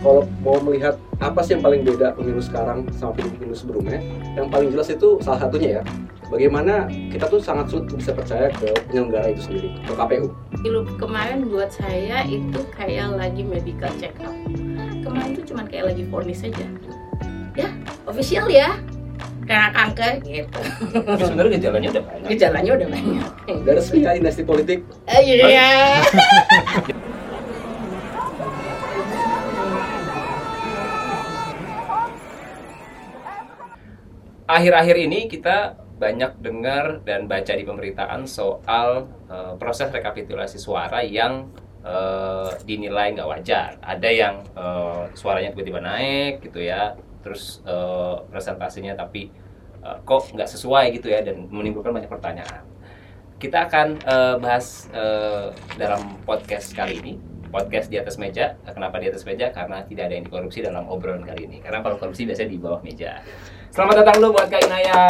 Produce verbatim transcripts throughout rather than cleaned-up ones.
kalau mau melihat apa sih yang paling beda pemilu sekarang sama pemilu sebelumnya, yang paling jelas itu salah satunya ya, bagaimana kita tuh sangat sulit bisa percaya ke penyelenggara itu sendiri, ke K P U. Pemilu kemarin buat saya itu kayak lagi medical check up. Kemarin tuh cuma kayak lagi vonis aja. Ya, official ya. Karena kanker gitu. Tapi sebenarnya gejalanya udah banyak. Gejalanya udah banyak. Udah resmi ya dinasti politik. Eh, iya. Akhir-akhir ini kita banyak dengar dan baca di pemberitaan soal uh, proses rekapitulasi suara yang uh, dinilai nggak wajar. Ada yang uh, suaranya tiba-tiba naik gitu ya, terus uh, presentasinya tapi uh, kok nggak sesuai gitu ya, dan menimbulkan banyak pertanyaan. Kita akan uh, bahas uh, dalam podcast kali ini, podcast di atas meja. Kenapa di atas meja? Karena tidak ada yang dikorupsi dalam obrolan kali ini. Karena kalau korupsi biasanya di bawah meja. Selamat datang lu buat Kak Inaya.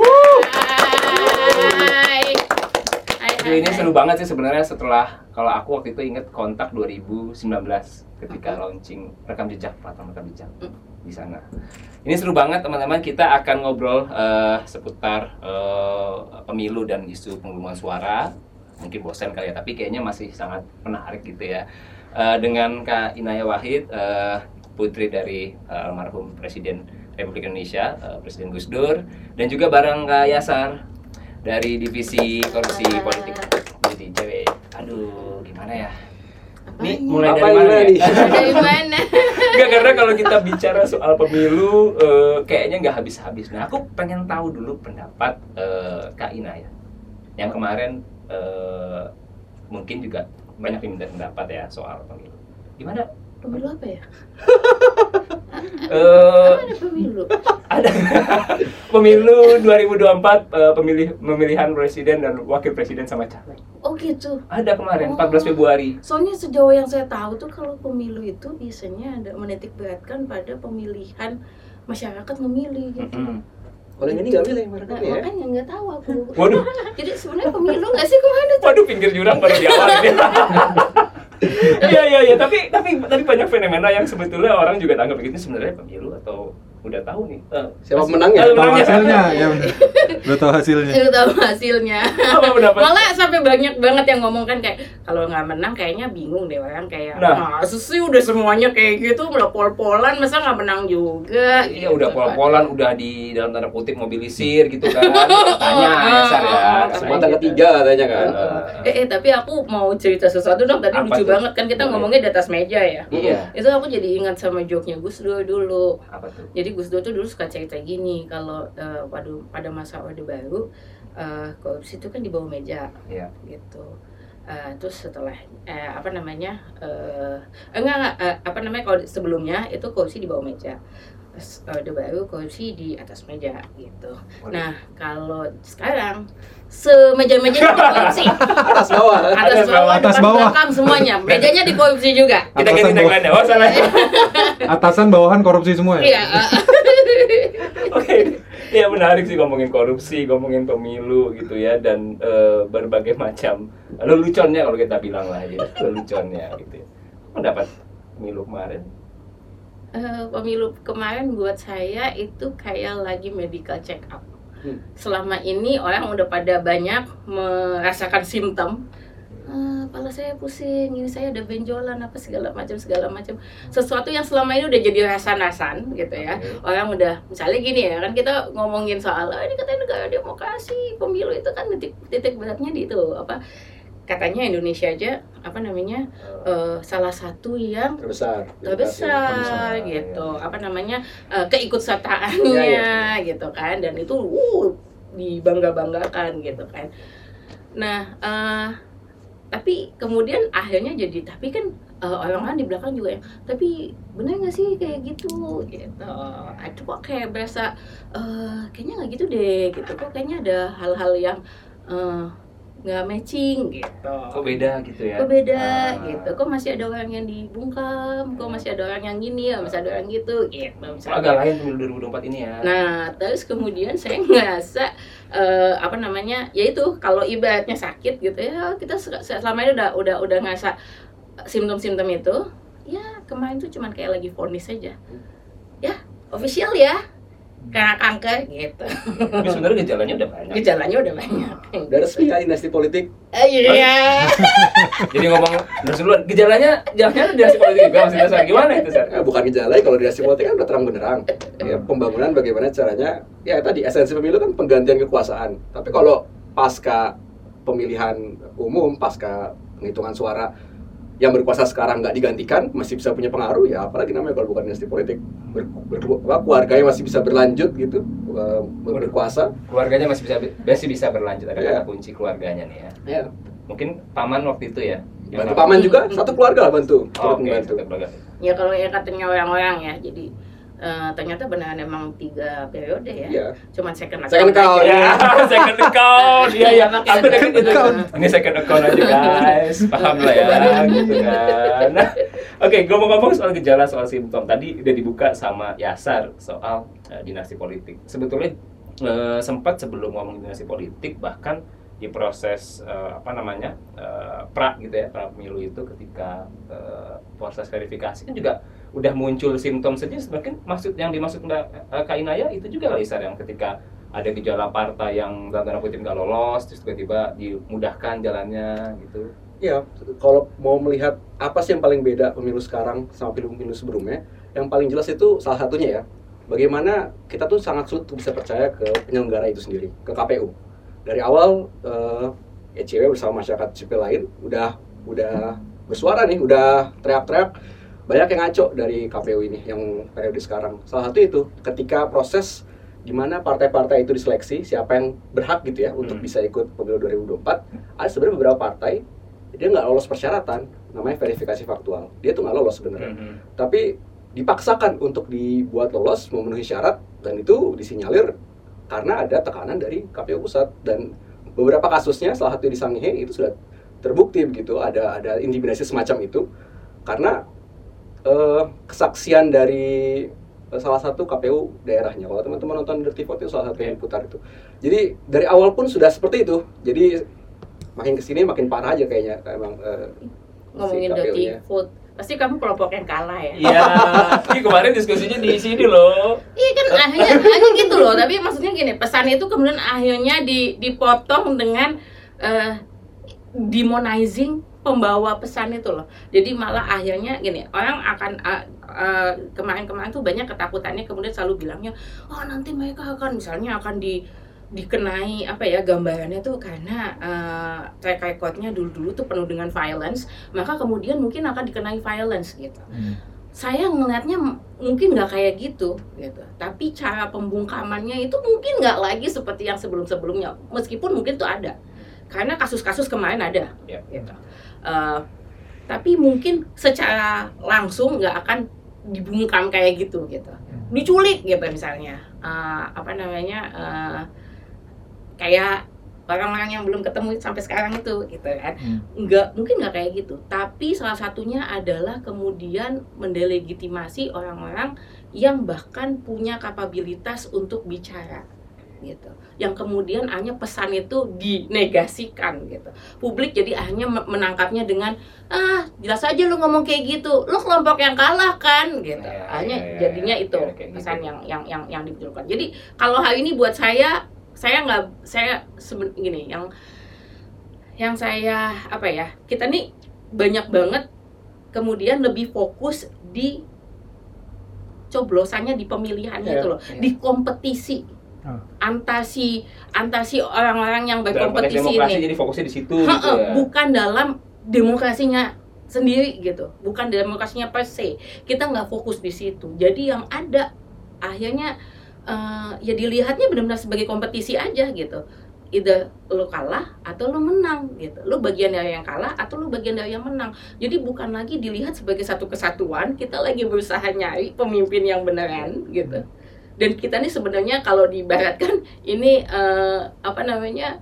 Hai. Hai, hai, Ini seru banget sih sebenarnya, setelah kalau aku waktu itu inget kontak dua ribu sembilan belas ketika launching rekam jejak, platform rekam jejak di sana. Ini seru banget teman-teman, kita akan ngobrol uh, seputar uh, pemilu dan isu penggelembungan suara. Mungkin bosan kali ya, tapi kayaknya masih sangat menarik gitu ya. Uh, dengan Kak Inaya Wahid, uh, putri dari uh, almarhum Presiden Republik Indonesia, uh, Presiden Gus Dur, dan juga bareng Kak Yasar dari Divisi Korupsi Politik jadi cewek. Aduh, gimana ya? Ini mulai dari mana ya? Dari mana? Enggak, karena kalau kita bicara soal pemilu uh, kayaknya nggak habis-habis. Nah, aku pengen tahu dulu pendapat uh, Kak Inaya. Yang kemarin uh, mungkin juga banyak diminta pendapat ya soal pemilu. Gimana? Pemilu apa ya? Uh, ada pemilu. Ada pemilu dua ribu dua puluh empat, uh, pemilih pemilihan presiden dan wakil presiden sama caleg. Oh gitu. Ada kemarin Oh. empat belas Februari. Soalnya sejauh yang saya tahu tuh kalau pemilu itu biasanya ada menitik beratkan pada pemilihan masyarakat memilih gitu. Mm-hmm. Kalau yang ini nggak milih mereka Nah, ya. makanya nggak tahu aku. Waduh. Jadi sebenarnya pemilu nggak sih kemana tuh? Waduh, pinggir jurang baru di awal ini. Iya iya iya, tapi tapi tapi banyak fenomena yang sebetulnya orang juga anggap begitu, sebenarnya pemilu atau udah tahu nih. Uh, Siapa masih- menangnya? uh, Tahu menangnya. hasilnya, ya benar. Udah tahu hasilnya. Saya tahu hasilnya. Apa pendapat? Malah sampai banyak banget yang ngomong kan kayak kalau nggak menang kayaknya bingung deh orang kayak Nah. masa sih udah semuanya kayak gitu udah pol-polan masa nggak menang juga. Iya, gitu udah kan. pol-polan, udah di dalam tanda kutip mobilisir gitu kan. Katanya Yasar ya. Kesempatan ketiga katanya kan. Uh, Eh, eh tapi aku mau cerita sesuatu dong, tadi Apa lucu tuh? banget kan kita Boleh. ngomongnya di atas meja ya. Iya. Itu aku jadi ingat sama joke-nya Gus Dur dulu. Apa tuh? Jadi Gus Dur tuh dulu suka cerita gini kalau eh, waduh pada masa Orde Baru eh, korupsi itu kan di bawah meja Iya. gitu. Eh, terus setelah eh, apa namanya eh, enggak enggak eh, apa namanya kalau sebelumnya itu korupsi di bawah meja. Terus Orde Baru korupsi di atas meja gitu. Nah kalau sekarang semeja-meja dikorupsi. Atas bawah. Atas bawah, Atas depan bawah. belakang semuanya. Mejanya dikorupsi juga. Kita ganti Atasan tagline ya. Oh, salah. Atasan bawahan korupsi semua ya? Iya. Oke, ya menarik sih ngomongin korupsi, ngomongin pemilu gitu ya, dan eh, berbagai macam leluconnya kalau kita bilang lah ya, leluconnya gitu ya. Pendapat pemilu kemarin? Eh, pemilu kemarin buat saya itu kayak lagi medical check up. Hmm. Selama ini orang udah pada banyak merasakan simptom. Eh, kepala saya pusing, ini saya ada benjolan apa segala macam segala macam. Sesuatu yang selama ini udah jadi rasan-rasan gitu ya. Oke. Orang udah misalnya gini ya, kan kita ngomongin soal oh, ini katanya negara demokrasi, pemilu itu kan titik titik beratnya di itu apa? Katanya Indonesia aja apa namanya eh, salah satu yang terbesar terbesar Terbesar, gitu, ya. apa namanya eh, keikutsertaannya Ya, gitu kan, dan itu uh, dibangga-banggakan gitu kan. Nah eh, tapi kemudian akhirnya jadi tapi kan eh, orang-orang di belakang juga yang tapi benar nggak sih kayak gitu gitu. Aduh kok kayak berasa eh, kayaknya nggak gitu deh gitu, kok kayaknya ada hal-hal yang eh, nggak matching gitu. Kok beda gitu ya? Kok beda Ah. gitu, kok masih ada orang yang dibungkam, kok masih ada orang yang gini, ya masih ada orang gitu gitu. Kok misalnya. agak lain pemilu dua ribu dua puluh empat ini ya? Nah, terus kemudian saya ngerasa eh, apa namanya, yaitu kalau ibaratnya sakit gitu ya, kita se- selama ini udah udah udah ngerasa simptom-simptom itu, ya kemarin tuh cuman kayak lagi vonis aja. Ya, official ya. Karena kanker gitu. Tapi sebenarnya gejalanya udah banyak. Gejalanya udah banyak. Udah resmi ya dinasti politik. Eh, iya. Jadi ngomong terus dulu gejalanya gejalanya dinasti politik juga maksudnya Sar. Gimana itu Sar? Nah, bukan gejala, kalau dinasti politik kan udah terang benderang. Ya, pembangunan bagaimana caranya? Ya tadi esensi pemilu kan penggantian kekuasaan. Tapi kalau pasca pemilihan umum, pasca penghitungan suara yang berkuasa sekarang nggak digantikan, masih bisa punya pengaruh, ya apalagi namanya kalau bukan dinasti politik. Ber, ber, apa, keluarganya masih bisa berlanjut gitu, uh, berkuasa. Keluarganya masih bisa masih bisa berlanjut, ada Iya. kata kunci keluarganya nih ya. Ya. Mungkin paman waktu itu ya. Bantu paman juga, satu keluarga lah bantu. Oh, turut Oke, membantu. satu keluarga. Ya kalau yang katanya orang-orang ya, jadi eh, ternyata benar emang tiga periode ya. Iya. Cuman second account. Second account. aja. Ya, second account. Iya, iya. Pakai Aku second deket itu. account. Ini second account aja guys. Paham lah ya, gitu kan. Nah, oke, ngomong-ngomong soal gejala, soal simptom. Tadi udah dibuka sama Yasar soal uh, dinasti politik. Sebetulnya uh, sempat sebelum ngomong dinasti politik, bahkan di proses uh, apa namanya uh, pra gitu ya, pra pemilu itu ketika uh, proses verifikasi kan juga udah muncul simptom saja. Semakin maksud yang dimaksud Mbak uh, Kak Inaya itu juga kali Sar, yang ketika ada gejala partai yang dalam tanda kutip nggak lolos terus tiba-tiba dimudahkan jalannya gitu. Ya, kalau mau melihat apa sih yang paling beda pemilu sekarang sama pemilu sebelumnya, yang paling jelas itu salah satunya ya, bagaimana kita tuh sangat sulit untuk bisa percaya ke penyelenggara itu sendiri, ke K P U. Dari awal uh, E C W bersama masyarakat sipil lain udah udah bersuara nih, udah teriak-teriak, banyak yang ngaco dari K P U ini yang periode sekarang. Salah satu itu ketika proses di mana partai-partai itu diseleksi siapa yang berhak gitu ya untuk Hmm. bisa ikut pemilu dua ribu dua puluh empat, ada sebenarnya beberapa partai dia nggak lolos persyaratan, namanya verifikasi faktual. Dia tuh nggak lolos sebenarnya, Mm-hmm. tapi dipaksakan untuk dibuat lolos memenuhi syarat, dan itu disinyalir karena ada tekanan dari K P U pusat. Dan beberapa kasusnya, salah satu di Sangihe itu sudah terbukti begitu, ada ada intimidasi semacam itu karena eh, kesaksian dari eh, salah satu K P U daerahnya. Kalau teman-teman nonton Dirty Vote itu salah satu yang putar itu. Jadi dari awal pun sudah seperti itu. Jadi makin kesini makin parah aja kayaknya emang eh, Ngomongin si dirty K P U-nya. vote, pasti kamu kelompok yang kalah ya. Iya, ini kemarin diskusinya di sini loh. Iya kan akhirnya, akhirnya gitu loh. Tapi maksudnya gini, pesan itu kemudian akhirnya di, dipotong dengan eh, demonizing pembawa pesan itu loh. Jadi malah akhirnya gini, orang akan uh, uh, kemarin-kemarin tuh banyak ketakutannya, kemudian selalu bilangnya, oh nanti mereka akan misalnya akan di dikenai apa ya gambarannya tuh karena uh, track recordnya dulu-dulu tuh penuh dengan violence, maka kemudian mungkin akan dikenai violence gitu. Hmm. Saya ngelihatnya m- mungkin nggak kayak gitu, gitu. Tapi cara pembungkamannya itu mungkin nggak lagi seperti yang sebelum-sebelumnya, meskipun mungkin tuh ada, karena kasus-kasus kemarin ada, Ya. gitu. Uh, tapi mungkin secara langsung nggak akan dibungkam kayak gitu, gitu. Diculik gitu misalnya, uh, apa namanya, uh, kayak orang-orang yang belum ketemu sampai sekarang itu, gitu kan. Hmm. Nggak, mungkin nggak kayak gitu, tapi salah satunya adalah kemudian mendelegitimasi orang-orang yang bahkan punya kapabilitas untuk bicara gitu, yang kemudian hanya pesan itu dinegasikan gitu. Publik jadi akhirnya me- menangkapnya dengan ah jelas aja lu ngomong kayak gitu, lu kelompok yang kalah kan gitu. Ya, Hanya ya, ya, jadinya ya, itu ya, kayak pesan gitu. yang yang yang yang dimunculkan. Jadi kalau hari ini buat saya, saya nggak, saya seben, gini, yang yang saya apa ya, kita nih banyak banget kemudian lebih fokus di coblosannya, di pemilihannya Iya, itu loh, iya. di kompetisi Ah. antasi antasi orang-orang yang Dalam konteks berkompetisi demokrasi ini. jadi fokusnya di situ Ha-ha, gitu ya. bukan dalam demokrasinya sendiri gitu, bukan demokrasinya per se. Kita nggak fokus di situ. Jadi yang ada akhirnya eh, ya dilihatnya benar-benar sebagai kompetisi aja gitu. Either lo kalah atau lo menang gitu. Lo bagian dari yang kalah atau lo bagian dari yang menang. Jadi bukan lagi dilihat sebagai satu kesatuan. Kita lagi berusaha nyari pemimpin yang beneran gitu. Dan kita nih sebenarnya kalau diibaratkan ini eh, apa namanya,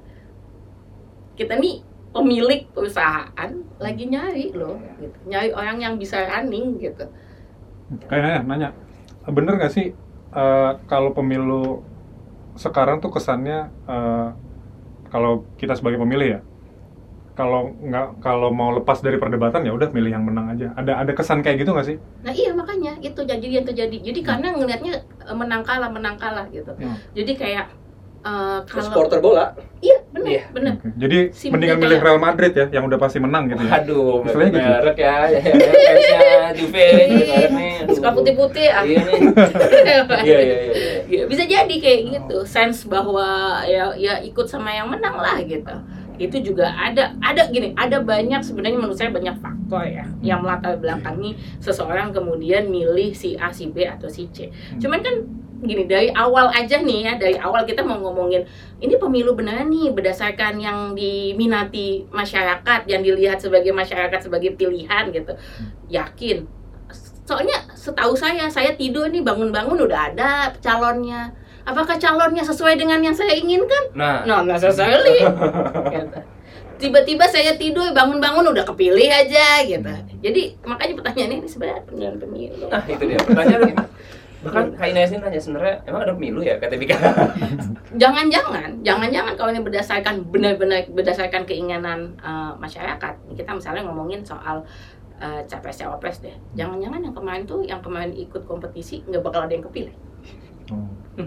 kita nih pemilik perusahaan lagi nyari loh, gitu. Nyari orang yang bisa running gitu. Kayaknya nanya, bener nggak sih eh, kalau pemilu sekarang tuh kesannya eh, kalau kita sebagai pemilih ya, kalau nggak kalau mau lepas dari perdebatan ya udah milih yang menang aja. Ada ada kesan kayak gitu nggak sih? Nah iya makanya itu jadi yang terjadi. Jadi karena ngelihatnya eh, menang kalah menang kalah gitu. Hmm. Jadi kayak eh, kalau Supporter bola. iya benar Iya. benar. Oke. Jadi Simply mendingan milih kayak- Real Madrid ya, yang udah pasti menang gitu ya. Aduh, Istilahnya gitu. merek ya, ya, ya, fansnya Juve, gitu, merek nih. Aduh. Suka putih-putih ah. Iya nih. Iya, iya, iya. iya. Ya, bisa jadi kayak gitu, sense bahwa ya ya ikut sama yang menang lah gitu. Itu juga ada ada gini, ada banyak sebenarnya menurut saya banyak faktor ya yang melatar belakangi seseorang kemudian milih si A, si B atau si C. Cuman kan gini, dari awal aja nih ya, dari awal kita mau ngomongin ini pemilu beneran nih berdasarkan yang diminati masyarakat, yang dilihat sebagai masyarakat sebagai pilihan gitu. Yakin. Soalnya setahu saya, saya tidur nih bangun-bangun udah ada calonnya. Apakah calonnya sesuai dengan yang saya inginkan? Nah, No, not necessarily. Gitu. Tiba-tiba saya tidur, bangun-bangun udah kepilih aja gitu. Jadi makanya pertanyaannya ini sebenarnya beneran pemilu. nah itu dia pertanyaan. Bahkan Kak Inaya sini nanya sebenarnya emang ada pemilu ya kata Bika? Jangan-jangan, jangan-jangan kalau ini berdasarkan benar-benar berdasarkan keinginan uh, masyarakat. Kita misalnya ngomongin soal uh, capres cawapres deh. Jangan-jangan yang kemarin tuh, yang kemarin ikut kompetisi nggak bakal ada yang kepilih. Oh.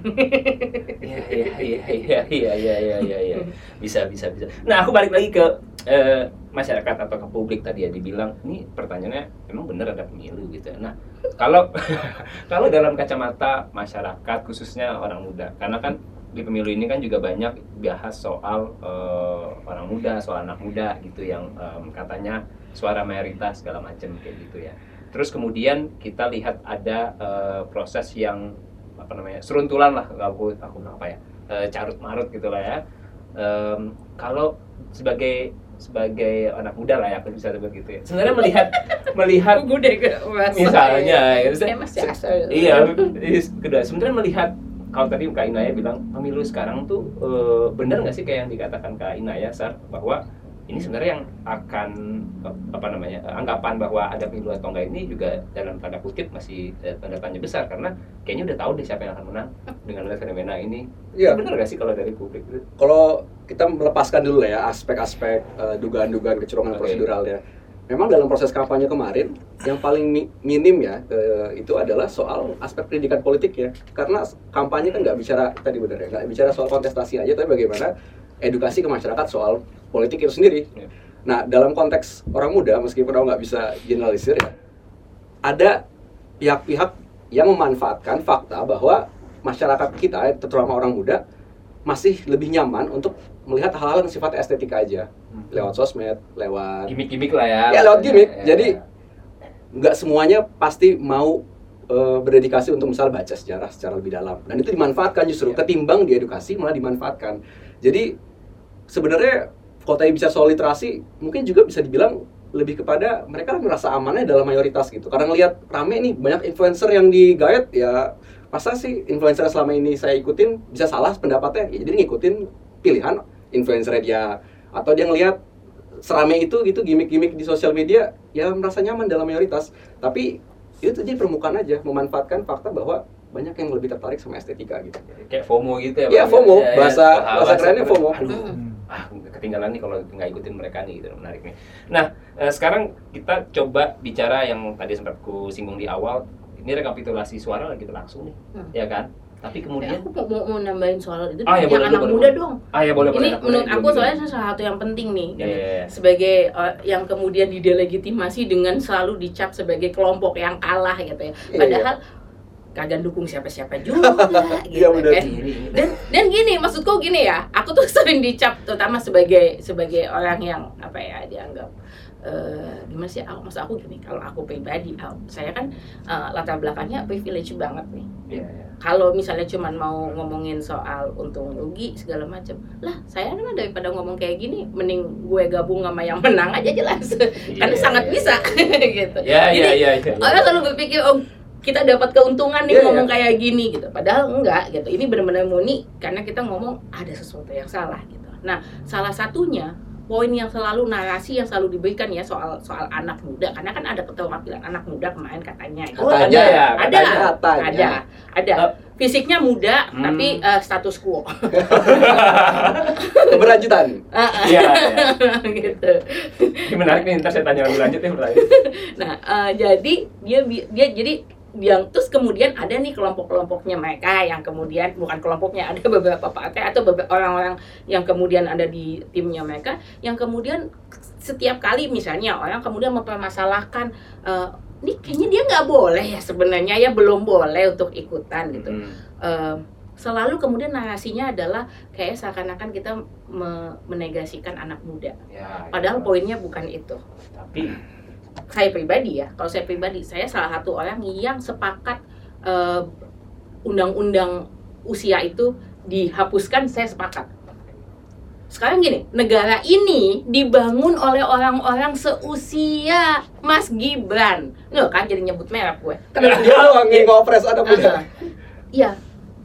Iya iya iya iya iya iya iya iya iya. Bisa bisa bisa. Nah, aku balik lagi ke eh, masyarakat atau ke publik tadi ya, dibilang ini pertanyaannya emang bener ada pemilu gitu. Nah, kalau kalau dalam kacamata masyarakat khususnya orang muda, karena kan di pemilu ini kan juga banyak bahas soal eh, orang muda, soal anak muda gitu yang em, katanya suara mayoritas segala macam kayak gitu ya. Terus kemudian kita lihat ada eh, proses yang apa namanya seruntulan lah, aku aku apa ya e, carut marut gitulah ya. Um, kalau sebagai sebagai anak muda lah ya aku bisa sebut gitu ya. Sebenarnya melihat melihat Gue deh ke misalnya ya, saya masih asal. iya is- kedua sebenarnya melihat kalau tadi Kak Inaya bilang pemilu sekarang tuh e, benar nggak sih kayak yang dikatakan Kak Inaya Sar, bahwa ini sebenarnya yang akan apa namanya anggapan bahwa ada pemilu atau enggak ini juga dalam tanda kutip masih eh, tanda tanya besar, karena kayaknya udah tahu deh siapa yang akan menang dengan melihat fenomena ini. Iya. Benar nggak sih kalau dari publik itu? Kalau kita melepaskan dulu lah ya aspek-aspek eh, dugaan-dugaan kecurangan Oke. prosedural ya. Memang dalam proses kampanye kemarin yang paling mi- minim ya eh, itu adalah soal aspek pendidikan politik ya. Karena kampanye kan nggak bicara tadi benar ya, nggak bicara soal kontestasi aja, tapi bagaimana edukasi ke masyarakat soal politik itu sendiri. Ya. Nah, dalam konteks orang muda, meskipun aku nggak bisa generalisir ya, ada pihak-pihak yang memanfaatkan fakta bahwa masyarakat kita, terutama orang muda, masih lebih nyaman untuk melihat hal-hal yang sifatnya estetika aja, lewat sosmed, lewat Gimik-gimik lah ya. ya lewat gimmick. Ya, ya, Jadi ya. nggak semuanya pasti mau eh, berdedikasi untuk misal baca sejarah secara lebih dalam, dan itu dimanfaatkan justru Ya. ketimbang diedukasi malah dimanfaatkan. Jadi sebenarnya kalau tadi bisa soal literasi, mungkin juga bisa dibilang lebih kepada mereka merasa amannya dalam mayoritas gitu. Karena ngelihat rame nih banyak influencer yang digayat, ya masa sih influencer selama ini saya ikutin bisa salah pendapatnya? Ya, jadi ngikutin pilihan influencer dia, atau dia ngelihat serame itu gitu gimmick-gimmick di sosial media, ya merasa nyaman dalam mayoritas. Tapi itu jadi permukaan aja, memanfaatkan fakta bahwa banyak yang lebih tertarik sama estetika gitu. Kayak FOMO gitu ya. Iya, Bang? FOMO. Ya, ya, Bahasa- bahasa bahasa kerennya FOMO. Aduh, ah ketinggalan nih kalau nggak ikutin mereka nih gitu, menarik nih. Nah, eh, sekarang kita coba bicara yang tadi sempat ku singgung di awal. Ini rekapitulasi suara lagi berlangsung nih, Hmm. ya kan? Tapi Ya, kemudian aku mau, mau, mau nambahin soal itu Ah, ya, yang boleh, anak boleh, muda boleh. dong. ah ya boleh Ini boleh. menurut boleh, aku boleh. soalnya salah satu yang penting nih. Ya, ya, ya. Sebagai uh, yang kemudian didelegitimasi dengan selalu dicap sebagai kelompok yang kalah gitu ya. Iya, Padahal kagak dukung siapa-siapa juga gitu Iya, benar. kan. Dan dan gini, maksudku gini ya, aku tuh sering dicap terutama sebagai sebagai orang yang apa ya dianggap eh gimana sih? Aku, maksud aku gini, kalau aku pribadi, aku- saya kan eh, latar belakangnya privilege banget nih. Iya, iya. Kalau misalnya cuman mau ngomongin soal untung rugi segala macam, lah saya kan daripada ngomong kayak gini, mending gue gabung sama yang menang aja jelas, karena Iya, sangat iya, bisa gitu. Ya, ya, Jadi, ya, ya. orang selalu berpikir, oh kita dapat keuntungan nih Iya, ngomong iya. kayak gini gitu. Padahal enggak gitu. Ini benar-benar murni karena kita ngomong ada sesuatu yang salah gitu. Nah, salah satunya poin yang selalu narasi yang selalu diberikan ya soal soal anak muda, karena kan ada keterwakilan anak muda kemarin katanya. Oh, Katanya ada ya, ada, katanya, katanya. ada, ada. Eh, fisiknya muda Hmm. tapi uh, status quo. Keberlanjutan. Iya, iya. Gitu. Ini menarik nih, ntar saya tanya lebih lanjut ya pertanyaan. Nah, uh, jadi dia bi- dia jadi yang terus kemudian ada nih kelompok-kelompoknya mereka yang kemudian bukan kelompoknya, ada beberapa partai atau beberapa orang-orang yang kemudian ada di timnya mereka yang kemudian setiap kali misalnya orang kemudian mempermasalahkan uh, ini kayaknya dia nggak boleh ya sebenarnya ya belum boleh untuk ikutan gitu. Hmm. Uh, selalu kemudian narasinya adalah kayak seakan-akan kita me- menegasikan anak muda. Ya, Padahal ya. poinnya bukan itu. Tapi Saya pribadi ya, kalau saya pribadi, saya salah satu orang yang sepakat uh, undang-undang usia itu dihapuskan, saya sepakat. Sekarang gini, negara ini dibangun oleh orang-orang seusia Mas Gibran. Nggak kan jadi nyebut merek gue. Kan dia doang yang ngopres anak muda. Ah, Iya.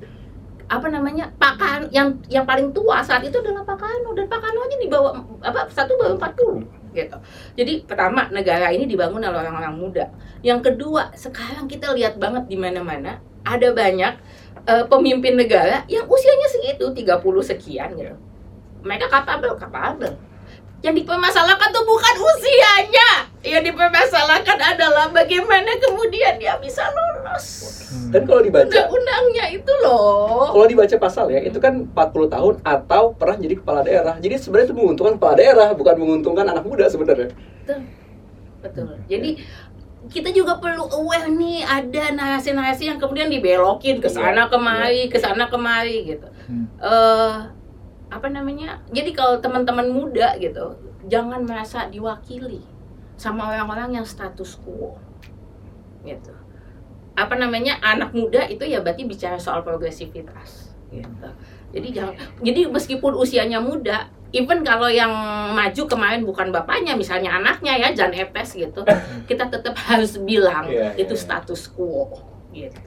Apa namanya? Pak Kan yang yang paling tua saat itu adalah Pak Karno, dan Pak Karno aja dibawa apa satu baru empat puluh gitu. Jadi pertama, negara ini dibangun oleh orang-orang muda. Yang kedua, sekarang kita lihat banget di mana-mana ada banyak uh, pemimpin negara yang usianya segitu tiga puluh sekian gitu. Mereka kapabel, kapabel. Yang dipermasalahkan tuh bukan usianya. Yang dipermasalahkan adalah bagaimana kemudian dia bisa lulus. Dan kalau dibaca, Undang-undangnya itu loh. kalau dibaca pasal ya, itu kan empat puluh tahun atau pernah jadi kepala daerah. Jadi sebenarnya itu menguntungkan kepala daerah, bukan menguntungkan anak muda sebenarnya. Betul. Betul. Jadi kita juga perlu aware nih ada narasi-narasi yang kemudian dibelokin ke sana kemari, ke sana kemari gitu. Hmm. Eh apa namanya? Jadi kalau teman-teman muda gitu, jangan merasa diwakili sama orang-orang yang status quo. Gitu. Apa namanya? Anak muda itu ya berarti bicara soal progresivitas gitu. Jadi jangan jadi meskipun usianya muda, even kalau yang maju kemarin bukan bapaknya, misalnya anaknya ya Jan Etes gitu, kita tetap harus bilang Iya, itu iya. status quo gitu.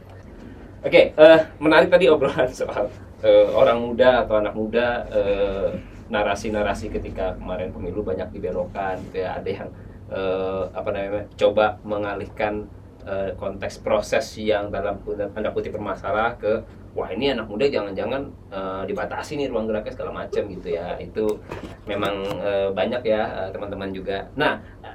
Oke, eh, menarik tadi obrolan soal eh, orang muda atau anak muda, eh, narasi-narasi ketika kemarin pemilu banyak dibelokkan, gitu ya. Ada yang eh, apa namanya coba mengalihkan eh, konteks proses yang dalam tanda kutip bermasalah ke wah ini anak muda jangan-jangan eh, dibatasi nih ruang geraknya segala macam gitu ya. Itu memang eh, banyak ya eh, teman-teman juga. Nah,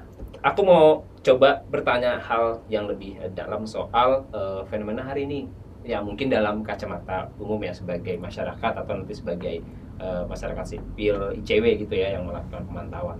aku mau coba bertanya hal yang lebih eh, dalam soal eh, fenomena hari ini. Ya mungkin dalam kacamata umum ya sebagai masyarakat atau nanti sebagai uh, masyarakat sipil I C W gitu ya yang melakukan pemantauan.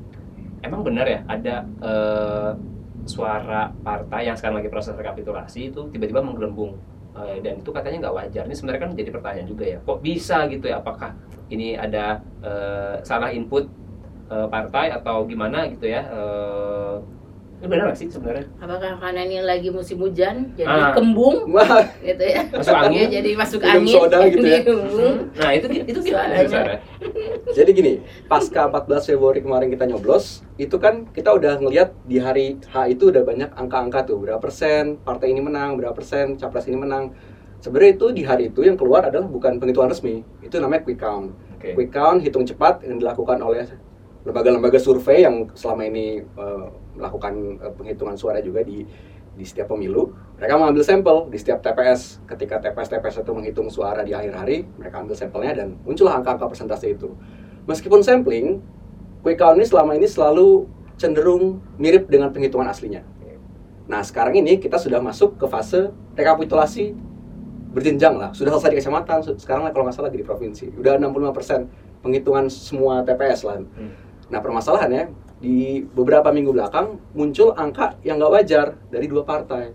Emang benar ya ada uh, suara partai yang sekarang lagi proses rekapitulasi itu tiba-tiba menggelembung uh, dan itu katanya nggak wajar. Ini sebenarnya kan jadi pertanyaan juga ya. Kok bisa gitu ya? Apakah ini ada uh, salah input uh, partai atau gimana gitu ya? Uh, ini benar nggak sih sebenarnya? Apakah karena ini lagi musim hujan jadi Ah. kembung Wah, gitu ya? Masuk angin. Ya, jadi masuk Minum angin. soda gitu ya. Kembung. Nah itu itu gimana Soalnya- sebenarnya? jadi gini, pasca empat belas Februari kemarin kita nyoblos, itu kan kita udah ngelihat di hari H itu udah banyak angka-angka tuh, berapa persen partai ini menang, berapa persen capres ini menang. Sebenarnya itu di hari itu yang keluar adalah bukan penghitungan resmi, itu namanya quick count. Oke. Quick count hitung cepat yang dilakukan oleh lembaga-lembaga survei yang selama ini uh, melakukan uh, penghitungan suara juga di di setiap pemilu. Mereka mengambil sampel di setiap T P S. Ketika T P S T P S itu menghitung suara di akhir hari, mereka ambil sampelnya dan muncullah angka-angka persentase itu. Meskipun sampling, quick count ini selama ini selalu cenderung mirip dengan penghitungan aslinya. Nah, sekarang ini kita sudah masuk ke fase rekapitulasi berjenjang lah. Sudah selesai di kecamatan, sekarang kalau nggak salah lagi di provinsi. Udah enam puluh lima persen penghitungan semua T P S lah. Hmm. Nah, permasalahannya di beberapa minggu belakang muncul angka yang nggak wajar dari dua partai.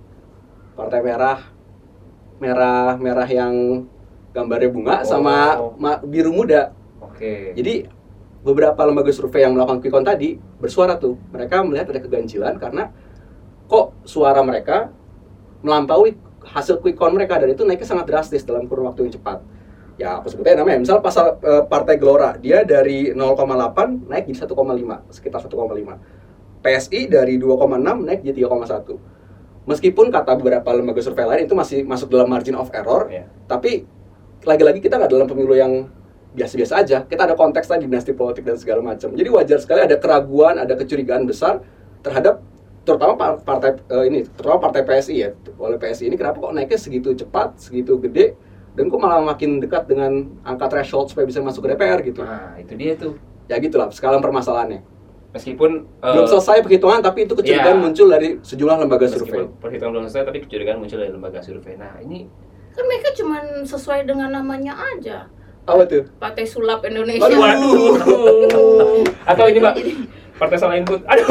Partai merah, merah, merah yang gambarnya bunga Oh. sama ma- biru muda. Oke. Jadi beberapa lembaga survei yang melakukan quick count tadi bersuara tuh, mereka melihat ada keganjilan karena kok suara mereka melampaui hasil quick count mereka dan itu naiknya sangat drastis dalam kurun waktu yang cepat. Ya, aku sebutnya namanya, misal pasal e, Partai Gelora, dia dari nol koma delapan naik jadi satu koma lima, sekitar satu koma lima. P S I dari dua koma enam naik jadi tiga koma satu. Meskipun kata beberapa lembaga survei lain itu masih masuk dalam margin of error, Ya. tapi lagi-lagi kita nggak dalam pemilu yang biasa-biasa aja. Kita ada konteks tadi dinasti politik dan segala macam. Jadi wajar sekali ada keraguan, ada kecurigaan besar terhadap terutama par- partai uh, ini, terutama partai P S I ya, oleh P S I ini kenapa kok naiknya segitu cepat, segitu gede, dan kok malah makin dekat dengan angka threshold supaya bisa masuk ke D P R gitu. Nah, itu dia tuh. Ya gitulah sekarang permasalahannya. Meskipun Belum uh, selesai perhitungan, tapi itu kecurigaan ya. muncul dari sejumlah lembaga survei. meskipun perhitungan belum selesai, tapi kecurigaan muncul dari lembaga survei. Nah, ini Kan mereka cuma sesuai dengan namanya aja. Apa tuh? Partai Sulap Indonesia. waduh. Atau ini, Mbak, partai salah input. Aduh.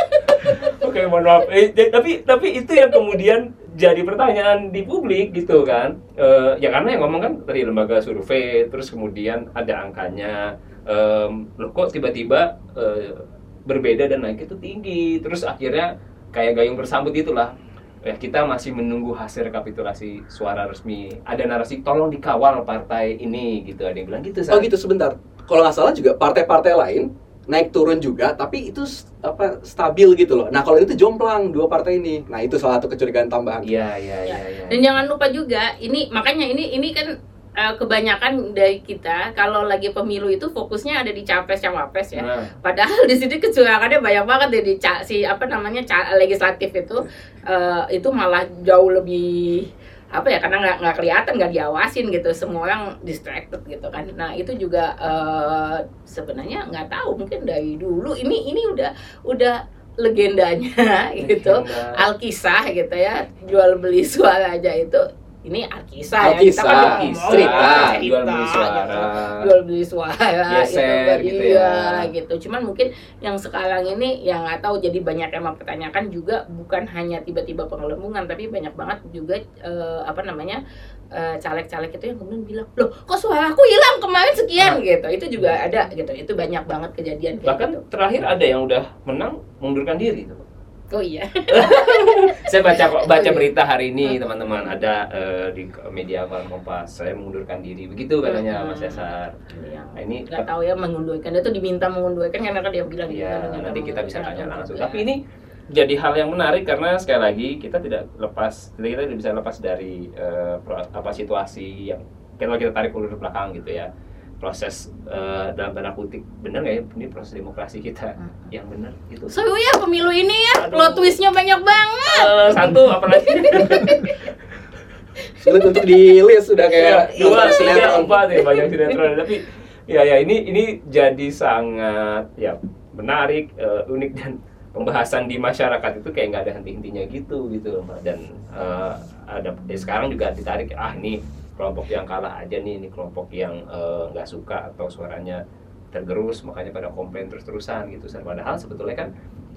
Oke, mohon maaf. Eh, j- tapi tapi itu yang kemudian jadi pertanyaan di publik gitu kan. Eh, ya karena yang ngomong kan dari lembaga survei, terus kemudian ada angkanya. Em, loh kok tiba-tiba eh, berbeda dan naiknya itu tinggi. Terus akhirnya kayak gayung bersambut itulah. Ya, kita masih menunggu hasil rekapitulasi suara resmi. Ada narasi tolong dikawal partai ini gitu. Ada yang bilang gitu. Oh San. gitu, sebentar. Kalau nggak salah juga partai-partai lain naik turun juga, tapi itu s- apa stabil gitu loh. Nah kalau ini tuh jomplang dua partai ini. Nah itu salah satu kecurigaan tambahan. Iya, iya, iya, Ya. iya. Dan jangan lupa juga, ini makanya ini ini kan eh, kebanyakan dari kita kalau lagi pemilu itu fokusnya ada di capres cawapres ya. Nah, Padahal di sini kecurangannya banyak banget deh di ca- si apa namanya ca- legislatif itu eh, itu malah jauh lebih apa ya, karena nggak nggak kelihatan, nggak diawasin gitu, semua orang distracted gitu kan. Nah itu juga eh, sebenarnya nggak tahu, mungkin dari dulu ini ini udah udah legendanya gitu, Legenda. alkisah gitu ya, jual beli suara aja itu. Ini alkisah, ya, kita Alkisah, kan udah ngomong, cerita, cerita, jual beli suara. gitu. Jual beli suara Geser gitu, gitu iya, ya. gitu. Cuman mungkin yang sekarang ini yang nggak tahu, jadi banyak yang mempertanyakan juga, bukan hanya tiba-tiba penggelembungan, tapi banyak banget juga eh, apa namanya eh, caleg-caleg itu yang kemudian bilang, loh kok suara aku hilang kemarin sekian Nah. gitu. Itu juga ada gitu. Itu banyak banget kejadian kayak bahkan gitu. terakhir ada yang udah menang mengundurkan diri tuh. Oh iya. Saya baca kok baca Oh, iya. berita hari ini teman-teman, ada eh, di media Koran Kompas, saya mengundurkan diri begitu katanya Hmm. Mas Yasar. Yang Nah, ini nggak tahu ya mengundurkan, itu diminta mengundurkan karena kan dia bilang gitu ya kan, diminta nanti kita bisa mengundurkan tanya atau langsung. enggak. Tapi ini jadi hal yang menarik karena sekali lagi kita tidak lepas kita kita tidak bisa lepas dari eh, pro- apa situasi yang kalau kita tarik ulur ke belakang gitu ya. Proses eh, dalam tanda kutip benar nggak ya ini proses demokrasi kita Hmm. yang benar gitu. Seru ya pemilu ini ya, Aduh. plot twistnya banyak banget. Eh, satu apalagi Sulit untuk di list sudah kayak dua nonton tiga sinetron. empat ya banyak sinetron, tapi ya ya ini ini jadi sangat ya menarik, eh, unik, dan pembahasan di masyarakat itu kayak nggak ada henti-hentinya gitu gitu Mbak. Dan eh, ada ya sekarang juga ditarik, ah ini kelompok yang kalah aja nih, ini kelompok yang eh, nggak suka atau suaranya tergerus makanya pada komplain terus-terusan gitu. Padahal sebetulnya kan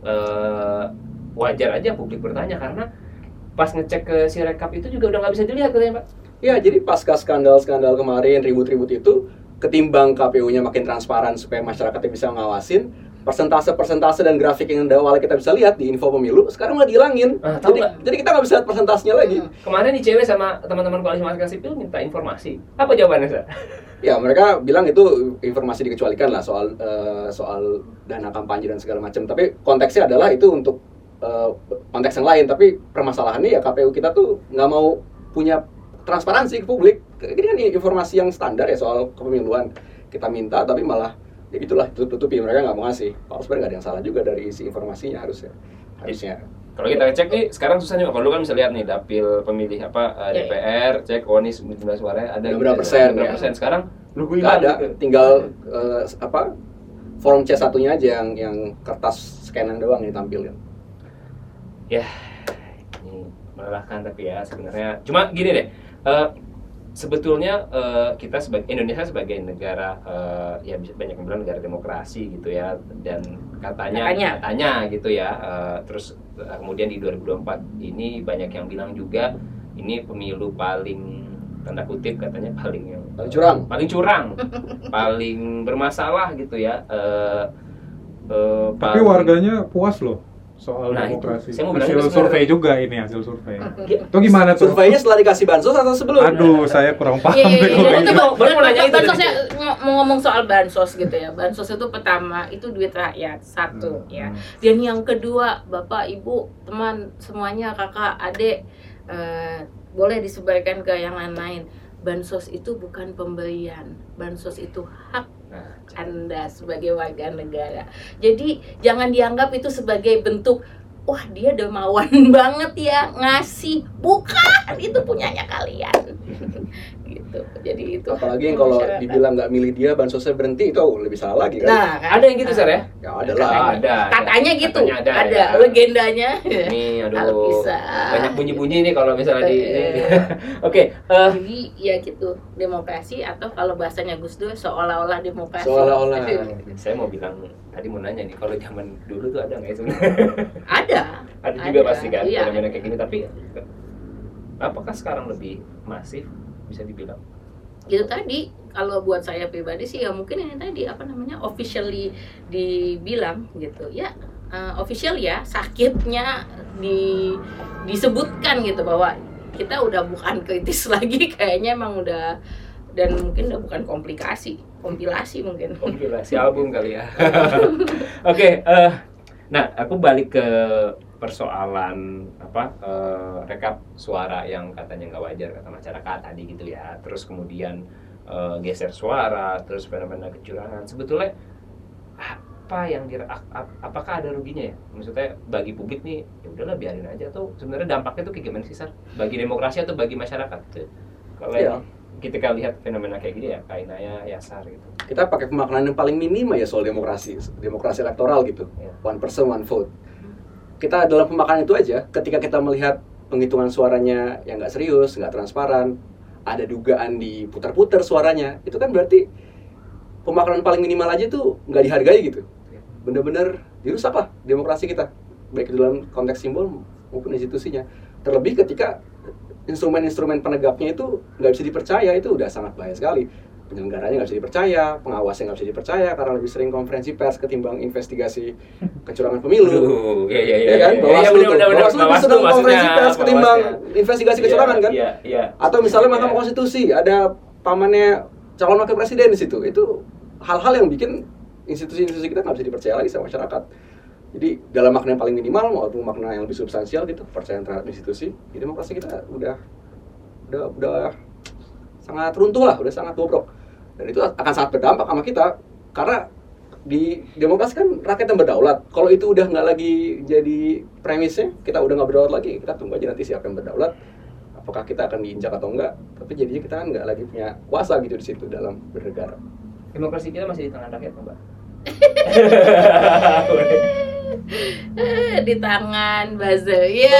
eh, wajar aja publik bertanya karena pas ngecek ke Sirekap itu juga udah nggak bisa dilihat katanya Pak. Ya, jadi pasca skandal-skandal kemarin, ribut-ribut itu, ketimbang K P U-nya makin transparan supaya masyarakatnya bisa ngawasin, persentase-persentase dan grafik yang awalnya kita bisa lihat di info pemilu, sekarang malah dihilangin. Ah, tahu jadi, nggak? jadi kita nggak bisa lihat persentasenya lagi. Hmm. Kemarin I C W sama teman-teman koalisi masyarakat sipil minta informasi. Apa jawabannya, Sa? Ya, mereka bilang itu informasi dikecualikan lah soal eh, soal dana kampanye dan segala macam. Tapi konteksnya adalah itu untuk eh, konteks yang lain. Tapi permasalahannya ya K P U kita tuh nggak mau punya transparansi ke publik. Ini kan informasi yang standar ya soal kepemiluan. Kita minta tapi malah ya gitulah, tutup-tutupi, mereka nggak mau ngasih. Kalau sebenarnya nggak ada yang salah juga dari isi informasinya, harusnya. Harusnya. Kalau kita cek nih, sekarang susah nih, kalau lu kan bisa lihat nih dapil pemilih apa eh, Ya, D P R, cek oh ini sembilan belas suara ada Ya, berapa persen, berapa ya. persen. Sekarang lu gue Nggak ada, tinggal eh, apa form C satunya aja yang yang kertas scanan doang yang ditampilkan. Ya, ini melelahkan tapi ya sebenarnya. Cuma gini deh, eh, sebetulnya eh, kita sebagai Indonesia sebagai negara eh, ya bisa banyak yang bilang negara demokrasi gitu ya, dan katanya Katanya. katanya gitu ya. eh, terus eh, kemudian di dua ribu dua puluh empat ini banyak yang bilang juga ini pemilu paling tanda kutip katanya paling yang Paling curang. paling curang, paling bermasalah gitu ya. eh, eh, Tapi paling- warganya puas loh soal Nah, itu. demokrasi. Saya mau bilang Hasil itu survei sebenarnya. juga ini hasil survei. Itu gimana tuh? Surveinya setelah dikasih bansos atau sebelum? Aduh, saya kurang paham Iya, iya, deh iya. kalau Itu ini. Baru- baru mau nanya itu bansosnya, mau mau ngomong soal bansos gitu ya. Bansos itu pertama itu duit rakyat satu Hmm. ya. Dan yang kedua, Bapak, Ibu, teman semuanya, kakak, adik, eh, boleh disebarkan ke yang lain-lain. Bansos itu bukan pemberian. Bansos itu hak Nah, Anda sebagai warga negara. Jadi jangan dianggap itu sebagai bentuk wah dia dermawan banget ya ngasih, bukan itu punyanya kalian. Gitu. Jadi itu apalagi yang kalau dibilang nggak milih dia bansosnya berhenti, itu lebih salah lagi kan. Nah, kan? Ada yang gitu Sar ya? Ya ada lah. Katanya, ada, katanya ada. gitu. Katanya ada, ada ya. legendanya. Nih, aduh. Alpisah. Banyak bunyi-bunyi nih kalau misalnya di Eh. Oke, eh, Jadi ya gitu, demokrasi atau kalau bahasanya Gus Dur seolah-olah demokrasi. Seolah-olah. saya mau bilang tadi mau nanya nih, kalau zaman dulu tuh ada nggak ya sebenarnya? Ada. Ada juga Ada, pasti kan iya. fenomena kayak gini, tapi apakah sekarang lebih masif bisa dibilang? Itu tadi kalau buat saya pribadi sih ya mungkin yang tadi apa namanya officially dibilang gitu ya, uh, official ya sakitnya di disebutkan gitu bahwa kita udah bukan kritis lagi, kayaknya emang udah, dan mungkin udah bukan komplikasi kompilasi mungkin Kompilasi album kali ya. Oke, eh, nah aku balik ke persoalan apa eh, rekap suara yang katanya nggak wajar kata masyarakat tadi gitu ya, terus kemudian eh, geser suara, terus fenomena kecurangan. Sebetulnya apa yang dira, ap, apakah ada ruginya ya? Maksudnya bagi publik nih, ya udahlah biarin aja, tuh sebenarnya dampaknya tuh kayak gimana sih Sar? Bagi demokrasi atau bagi masyarakat tuh? Kalau Iya. kita lihat fenomena kayak gini ya, kayak Naya, Yasar gitu. Kita pakai pemaknaan yang paling minim ya soal demokrasi, demokrasi elektoral gitu. Ya. One person one vote. Kita dalam pemaknaan itu aja, ketika kita melihat penghitungan suaranya yang nggak serius, nggak transparan, ada dugaan diputar-putar suaranya, itu kan berarti pemaknaan paling minimal aja tuh nggak dihargai gitu. Bener-bener dirusak lah demokrasi kita, baik dalam konteks simbol maupun institusinya. Terlebih ketika instrumen-instrumen penegaknya itu nggak bisa dipercaya, itu udah sangat bahaya sekali. Penyelenggaranya nggak bisa dipercaya, pengawasnya nggak bisa dipercaya karena lebih sering konferensi pers ketimbang investigasi kecurangan pemilu. Uh, iya iya iya. Ya kan, Iya, Bawaslu bener, tuh. bener, bener. Bawaslu lebih Bawaslu sedang konferensi maksudnya, pers ketimbang Bawaslu. investigasi Iya, kecurangan kan. Iya, iya. Atau misalnya Iya. Mahkamah Konstitusi ada pamannya calon wakil presiden di situ. Itu hal-hal yang bikin institusi-institusi kita nggak bisa dipercaya lagi sama masyarakat. Jadi dalam makna yang paling minimal maupun makna yang lebih substansial gitu, percayaan terhadap institusi, di demokrasi kita udah udah udah sangat runtuh lah, udah sangat bobrok. Dan itu akan sangat berdampak sama kita karena di demokrasi kan rakyat yang berdaulat. Kalau itu udah nggak lagi jadi premisnya, kita udah nggak berdaulat lagi, kita tunggu aja nanti siapa yang berdaulat, apakah kita akan diinjak atau enggak. Tapi jadinya kita kan nggak lagi punya kuasa gitu di situ dalam bernegara. Demokrasi kita masih di tangan rakyat, Mbak. di tangan buzzer ya.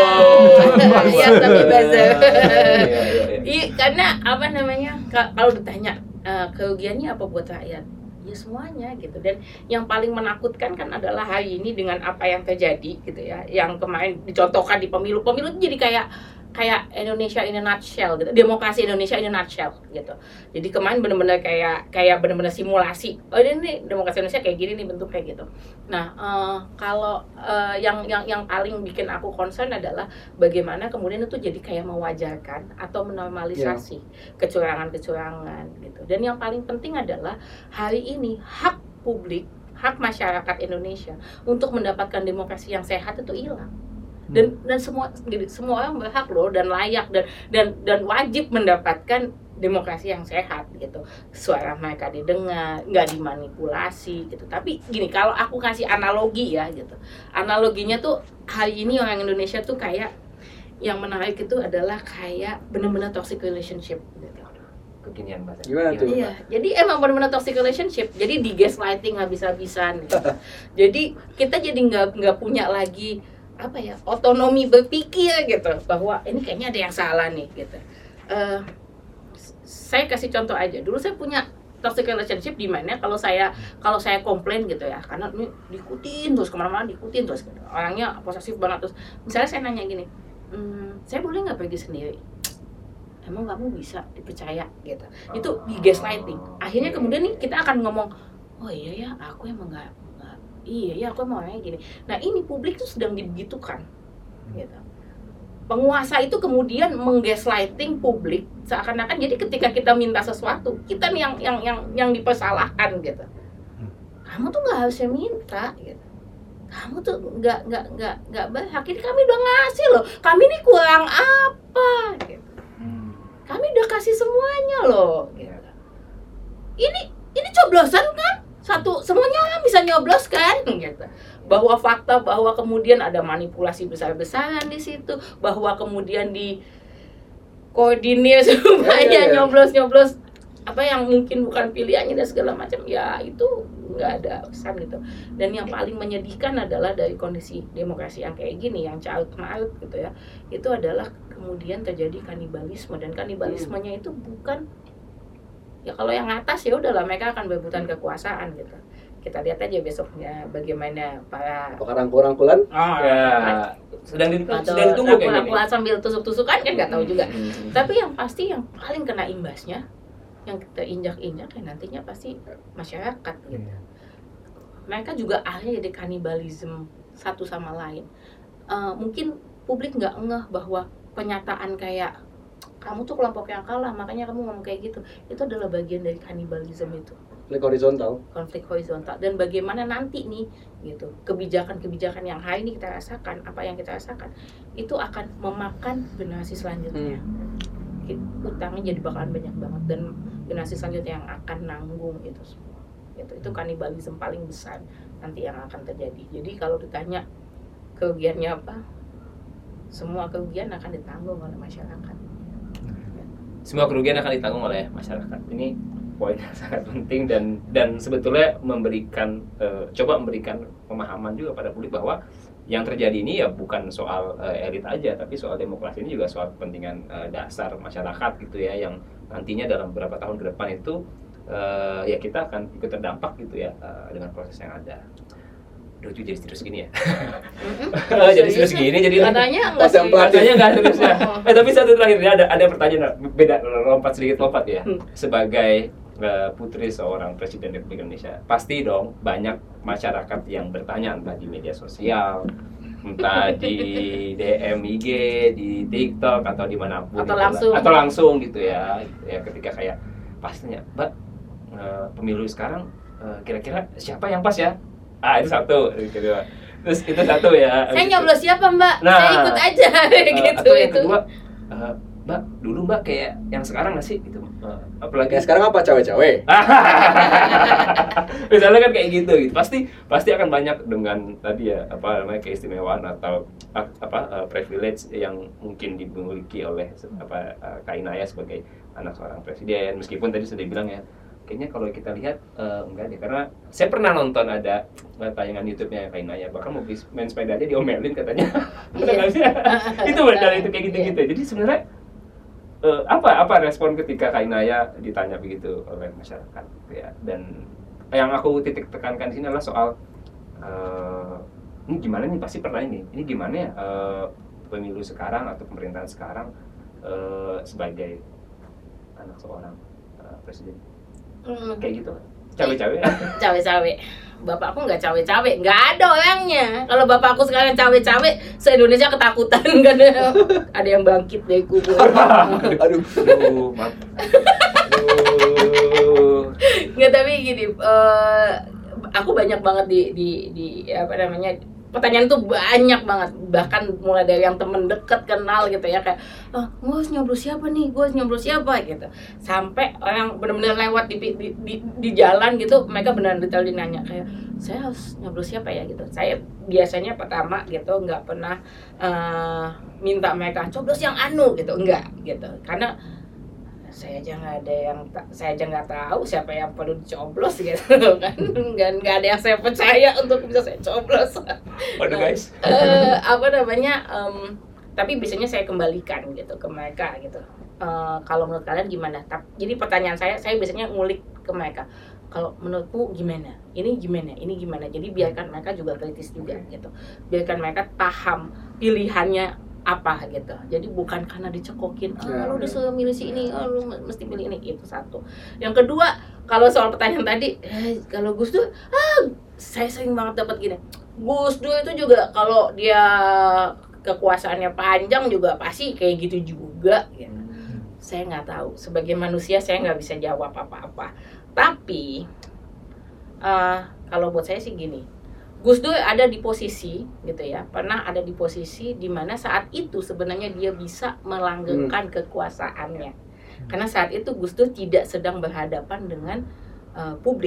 Waduh. Iya tapi buzzer. Iya, iya, iya. Iya karena apa namanya ka- kalau ditanya uh, kerugiannya apa buat rakyat, ya semuanya gitu. Dan yang paling menakutkan kan adalah hari ini dengan apa yang terjadi gitu ya, yang kemarin dicontohkan di pemilu pemilu itu jadi kayak kayak Indonesia in a nutshell gitu, demokrasi Indonesia in a nutshell gitu. Jadi kemarin benar-benar kayak kayak benar-benar simulasi. Oh ini nih demokrasi Indonesia kayak gini nih bentuk kayak gitu. Nah uh, kalau uh, yang yang yang paling bikin aku concern adalah bagaimana kemudian itu jadi kayak mewajarkan atau menormalisasi kecurangan-kecurangan gitu. Dan yang paling penting adalah hari ini hak publik, hak masyarakat Indonesia untuk mendapatkan demokrasi yang sehat itu hilang. Dan dan semua semua orang berhak loh dan layak dan dan dan wajib mendapatkan demokrasi yang sehat gitu. Suara mereka didengar, nggak dimanipulasi gitu. Tapi gini, kalau aku kasih analogi ya gitu. Analoginya tuh hari ini orang Indonesia tuh kayak yang menarik itu adalah kayak benar-benar toxic relationship gitu. Kekinian bahasa. Gimana tuh? Iya, jadi emang benar-benar toxic relationship. Jadi di gaslighting habis-habisan gitu. Jadi kita jadi nggak nggak punya lagi apa ya otonomi berpikir gitu bahwa ini kayaknya ada yang salah nih gitu. Uh, saya kasih contoh aja. Dulu saya punya toxic relationship di mana kalau saya kalau saya komplain gitu ya karena ini diikutin terus kemana-mana diikutin terus gitu. Orangnya posesif banget terus. Misalnya saya nanya gini, hmm, saya boleh nggak pergi sendiri? Emang kamu bisa dipercaya gitu. Itu di gaslighting. Akhirnya kemudian nih kita akan ngomong, oh iya ya aku emang nggak iya ya aku mau orangnya gini. Nah ini publik tuh sedang dibegitukan gitu. Penguasa itu kemudian menggaslighting publik seakan-akan jadi ketika kita minta sesuatu kita nih yang yang yang yang dipersalahkan gitu. Kamu tuh nggak harusnya minta gitu. Kamu tuh nggak nggak nggak nggak berhak. Ini kami udah ngasih loh. Kami nih kurang apa gitu. Kami udah kasih semuanya loh gitu. Ini ini coblosan kan? satu semuanya bisa nyoblos kan gitu. Bahwa fakta bahwa kemudian ada manipulasi besar-besaran di situ, bahwa kemudian di koordinir supaya Ya, ya, ya. nyoblos-nyoblos apa yang mungkin bukan pilihannya dan segala macam, ya itu nggak ada urusan gitu. Dan yang paling menyedihkan adalah dari kondisi demokrasi yang kayak gini, yang carut-marut gitu ya, itu adalah kemudian terjadi kanibalisme, dan kanibalismenya itu bukan ya kalau yang atas ya udahlah mereka akan berebutan kekuasaan gitu. Kita lihat aja besoknya bagaimana para Apakah rangkul-rangkulan? Ah, ya. Sedang di, atau sedang ditunggu kayaknya nih. rangkul-rangkulan sambil tusuk-tusukan kan nggak tahu juga. Hmm. Tapi yang pasti yang paling kena imbasnya, yang kita injak-injak ya nantinya pasti masyarakat gitu. Mereka juga akhirnya jadi kanibalisme satu sama lain. Uh, mungkin publik nggak ngeh bahwa pernyataan kayak kamu tuh kelompok yang kalah, makanya kamu ngomong kayak gitu, itu adalah bagian dari kanibalisme itu, Konflik horizontal. konflik horizontal. Dan bagaimana nanti nih gitu kebijakan-kebijakan yang hari ini kita rasakan, apa yang kita rasakan itu akan memakan generasi selanjutnya. Utangnya jadi bakalan banyak banget, dan generasi selanjutnya yang akan nanggung itu semua. Itu itu kanibalisme paling besar nanti yang akan terjadi. Jadi kalau ditanya kerugiannya apa, semua kerugian akan ditanggung oleh masyarakat. Semua kerugian akan ditanggung oleh masyarakat. Ini poin yang sangat penting, dan dan sebetulnya memberikan uh, coba memberikan pemahaman juga pada publik bahwa yang terjadi ini ya bukan soal uh, elit aja, tapi soal demokrasi ini juga soal kepentingan uh, dasar masyarakat gitu ya, yang nantinya dalam beberapa tahun ke depan itu uh, ya kita akan ikut terdampak gitu ya uh, dengan proses yang ada. Duh, jadi serius gini ya. Mm-hmm. Jadi serius gini, jadi katanya enggak Pas yang sih. pelatih. katanya nggak serius ya. Eh tapi satu terakhir ya, ada ada pertanyaan beda, lompat sedikit lompat ya. Sebagai uh, putri seorang presiden Republik Indonesia, pasti dong banyak masyarakat yang bertanya entah di media sosial, entah di D M I G, di TikTok atau dimanapun Atau gitu lah. langsung. atau langsung gitu ya. Ya ketika kayak pastinya, Mbak, uh, pemilu sekarang uh, kira-kira siapa yang pas ya? Ah, itu satu gitu. Terus itu satu ya. Saya gitu. nyoblos siapa Mbak? Nah, Saya ikut aja Uh, gitu atau yang itu. kedua, uh, Mbak, dulu Mbak kayak yang sekarang nggak sih gitu. Uh, apalagi Ya sekarang apa cawe-cawe? misalnya kan kayak gitu, gitu. Pasti pasti akan banyak dengan tadi ya apa namanya keistimewaan atau uh, apa uh, privilege yang mungkin dimiliki oleh apa uh, Kak Inaya sebagai anak seorang presiden. Meskipun tadi sudah bilang ya, kayaknya kalau kita lihat uh, enggak deh, karena saya pernah nonton ada uh, tayangan YouTube-nya Kak Inaya, bahkan mau main sepeda aja diomelin katanya. Benar nggak sih? Itu benar, itu kayak gitu-gitu. Jadi sebenarnya uh, apa apa respon ketika Kak Inaya ditanya begitu oleh masyarakat gitu ya. Dan yang aku titik tekankan di sini adalah soal uh, ini gimana nih, pasti pernah ini ini gimana ya uh, pemilu sekarang atau pemerintahan sekarang uh, sebagai anak seorang uh, presiden. Hmm. Kayak gitu, cawe-cawe. Cawe-cawe. Bapakku nggak cawe-cawe, nggak ada orangnya. Kalau bapakku sekarang cawe-cawe, se-Indonesia ketakutan kan ada yang bangkit dari kubur. Aduh. Aduh, maaf. Aduh. Nggak, tapi gini, uh, aku banyak banget di di di apa namanya, pertanyaan tuh banyak banget, bahkan mulai dari yang temen deket kenal gitu ya, kayak oh, gue harus nyoblos siapa nih, gue harus nyoblos siapa gitu, sampai orang benar-benar lewat di, di di di jalan gitu, mereka benar-benar detail nanya kayak saya harus nyoblos siapa ya gitu. Saya biasanya pertama gitu nggak pernah uh, minta mereka coblos yang anu gitu, enggak gitu, karena saya aja nggak ada yang saya aja nggak tahu siapa yang perlu dicoblos gitu kan, nggak nggak ada yang saya percaya untuk bisa saya coblos. Waduh guys. uh, apa namanya um, tapi biasanya saya kembalikan gitu ke mereka gitu. Uh, kalau menurut kalian gimana? Jadi pertanyaan saya saya biasanya ngulik ke mereka, kalau menurutku gimana, ini gimana, ini gimana. Jadi biarkan mereka juga kritis juga gitu, biarkan mereka paham pilihannya apa gitu. Jadi bukan karena dicekokin, oh, Ya, lu ya. disuruh milih si ini, oh, lu mesti pilih ini. Itu satu. Yang kedua, kalau soal pertanyaan tadi, eh, kalau Gus Dur, ah, saya sering banget dapat gini, Gus Dur itu juga kalau dia kekuasaannya panjang juga pasti kayak gitu juga gitu. Saya nggak tahu, sebagai manusia saya nggak bisa jawab apa-apa. Tapi uh, kalau buat saya sih gini, Gus Dur ada di posisi gitu ya, pernah ada di posisi di mana saat itu sebenarnya dia bisa melanggengkan hmm. kekuasaannya. Karena saat itu Gus Dur tidak sedang berhadapan dengan uh, publik.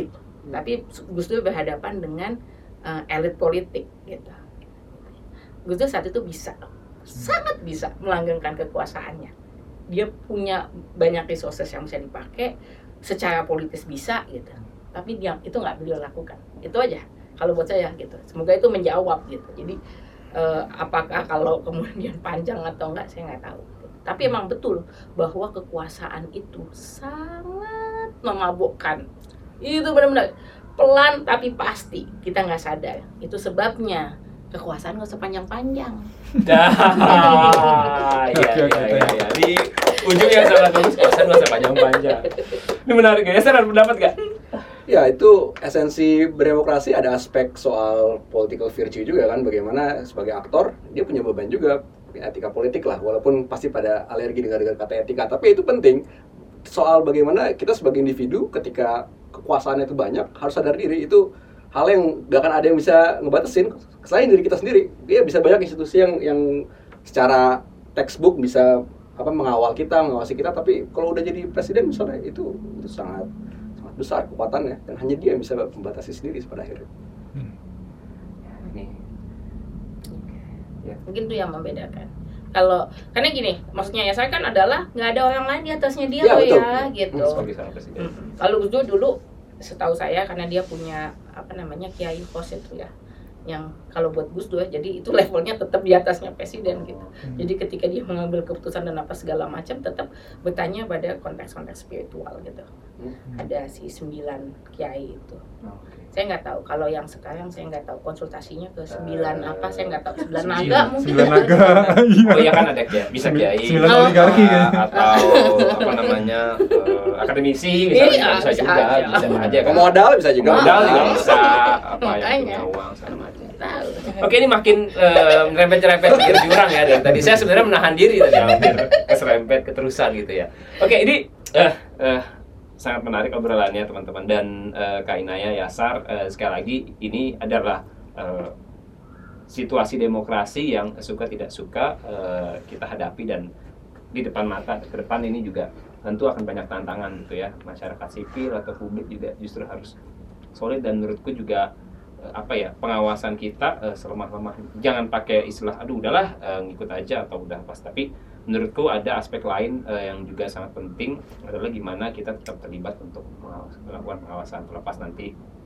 Tapi Gus Dur berhadapan dengan uh, elit politik gitu. Gus Dur saat itu bisa, sangat bisa melanggengkan kekuasaannya. Dia punya banyak resources yang bisa dipakai, secara politis bisa gitu. Tapi dia itu nggak beliau lakukan. Itu aja kalau buat saya gitu. Semoga itu menjawab gitu. Jadi uh, apakah kalau kemudian panjang atau enggak saya nggak tahu. Tapi emang betul bahwa kekuasaan itu sangat memabukkan. Itu benar-benar pelan tapi pasti, kita nggak sadar. Itu sebabnya kekuasaan nggak usah panjang-panjang. Dah, iya iya iya iya. Di ujung yang sangat bagus, kekuasaan nggak usah panjang-panjang. Ini menarik ya, saya ada pendapat nggak? Ya, itu esensi berdemokrasi, ada aspek soal political virtue juga kan, bagaimana sebagai aktor dia punya beban juga, etika politik lah, walaupun pasti pada alergi dengan dengan kata etika, tapi itu penting soal bagaimana kita sebagai individu ketika kekuasaannya itu banyak harus sadar diri. Itu hal yang gak akan ada yang bisa ngebatasin selain diri kita sendiri. Dia bisa banyak institusi yang yang secara textbook bisa apa mengawal kita, mengawasi kita, tapi kalau udah jadi presiden misalnya itu itu sangat sangat besar kekuatannya dan hanya dia yang bisa membatasi sendiri pada akhirnya. Hmm. Ini ya. Mungkin itu yang membedakan. Kalau karena gini, maksudnya ya saya kan adalah nggak ada orang lain di atasnya dia ya, loh betul. ya, gitu. sebagai seorang presiden. Hmm. Kalau Gus Dur dulu, setahu saya karena dia punya apa namanya Kiai Khos itu ya, yang kalau buat Gus Dur, jadi itu levelnya tetap di atasnya presiden gitu. Hmm. Jadi ketika dia mengambil keputusan dan apa segala macam, tetap bertanya pada konteks-konteks spiritual gitu. Hmm. Ada si sembilan kiai itu. Oke. Saya nggak tahu kalau yang sekarang saya nggak tahu konsultasinya ke sembilan Uh, apa, saya nggak tahu sembilan sembilan. naga mungkin. Sembilan naga. Iya. Oh iya kan ada ya, bisa kiai. Sembilan Oh. oligarki kan. Atau apa namanya uh, akademisi misalnya, Iya, bisa bisa juga, aja. bisa aja kan. Modal bisa juga. Modal juga Ah. bisa, apa yang Makanya. punya uang segala macam. Tahu. Oke, ini makin uh, merempet-rempet pikir jurang ya dari tadi. Saya sebenarnya menahan diri tadi hampir keserempet keterusan gitu ya. Oke, ini eh uh, uh, sangat menarik obrolannya teman-teman, dan uh, Kak Inaya, Yasar, uh, sekali lagi ini adalah uh, situasi demokrasi yang suka tidak suka uh, kita hadapi, dan di depan mata ke depan ini juga tentu akan banyak tantangan gitu ya. Masyarakat sipil atau publik juga justru harus solid, dan menurutku juga uh, apa ya, pengawasan kita uh, selemah-lemah, jangan pakai istilah aduh udahlah uh, ngikut aja atau udah pas, tapi menurutku ada aspek lain uh, yang juga sangat penting, adalah gimana kita tetap terlibat untuk mengawas, melakukan pengawasan, terlepas nanti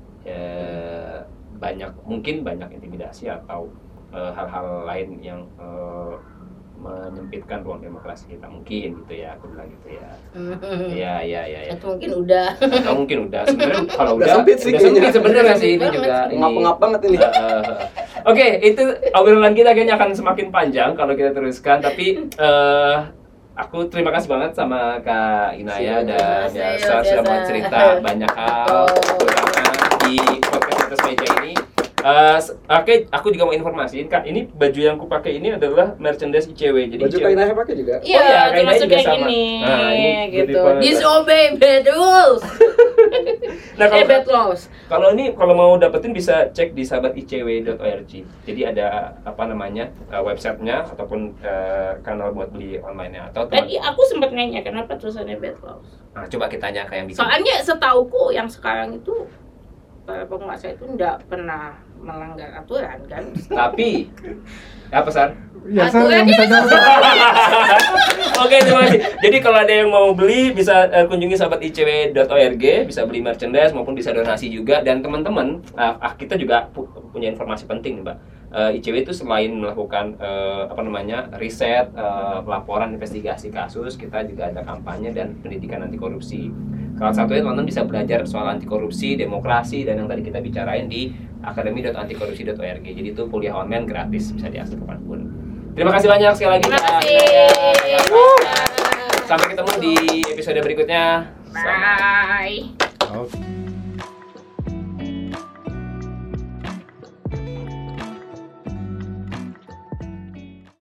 uh, banyak mungkin banyak intimidasi atau uh, hal-hal lain yang uh, menyempitkan ruang demokrasi kita mungkin gitu ya, aku bilang gitu ya. Iya iya iya. Ya. Atau mungkin udah. Atau mungkin udah sebenarnya kalau Udah udah sempit sih udah sempit kayaknya. sebenarnya sih ini Banget juga. sih. Ini- Ngap-ngap banget ini. Uh, uh, uh. Oke, itu obrolan kita kayaknya akan semakin panjang kalau kita teruskan, tapi uh, aku terima kasih banget sama Kak Inaya Siap. dan Siap, Yasar sudah siap. mau cerita banyak hal Oh. terutama di podcast atas meja ini. Uh, Oke, aku juga mau informasiin Kak, ini baju yang aku pakai ini adalah merchandise I C W. Jadi Baju I C W Kak Inaya pakai juga. Iya, Oh iya, kayaknya termasuk juga kayak sama. gini, Nah, ini gitu. daripada- Disobey bad rules. Nah, kalau Eh, bad laws. Kalau ini kalau mau dapetin bisa cek di sahabat i c w dot org. Jadi ada apa namanya uh, websitenya ataupun uh, kanal buat beli online-nya atau teman. Tadi aku sempat nanya kenapa tulisannya bad laws. Nah, coba kita tanya ke yang bikin. Soalnya setauku yang sekarang itu para penguasa itu nggak pernah melanggar aturan kan. Tapi apa Sar? Yasar yang Aturannya bisa jawab. Oke, terima kasih. Jadi kalau ada yang mau beli bisa uh, kunjungi sahabat i c w dot org, bisa beli merchandise maupun bisa donasi juga. Dan teman-teman, uh, ah, kita juga pu- punya informasi penting nih, Mbak. Uh, I C W itu selain melakukan uh, apa namanya riset, uh, laporan, investigasi kasus, kita juga ada kampanye dan pendidikan anti korupsi. Salah satunya teman-teman bisa belajar soal anti korupsi, demokrasi, dan yang tadi kita bicarain di akademi dot anti korupsi dot org. Jadi itu kuliah online gratis, bisa diakses kapanpun. Terima kasih banyak sekali lagi. Terima Kak kasih. Inaya. Sampai ketemu di episode berikutnya. Bye. Oke.